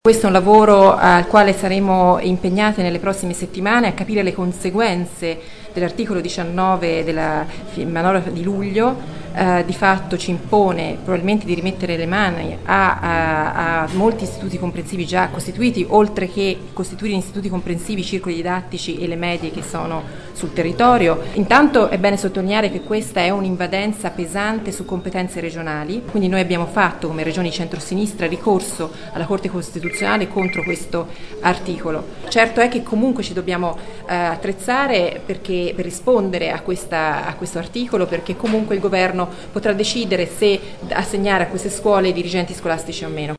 Questo è un lavoro al quale saremo impegnati nelle prossime settimane a capire le conseguenze dell'articolo 19 della manovra di luglio. Di fatto ci impone probabilmente di rimettere le mani a molti istituti comprensivi già costituiti, oltre che costituire in istituti comprensivi i circoli didattici e le medie che sono sul territorio. Intanto è bene sottolineare che questa è un'invadenza pesante su competenze regionali, quindi noi abbiamo fatto come regioni centrosinistra ricorso alla Corte Costituzionale contro questo articolo. Certo è che comunque ci dobbiamo attrezzare per rispondere a questo articolo, perché comunque il governo potrà decidere se assegnare a queste scuole i dirigenti scolastici o meno.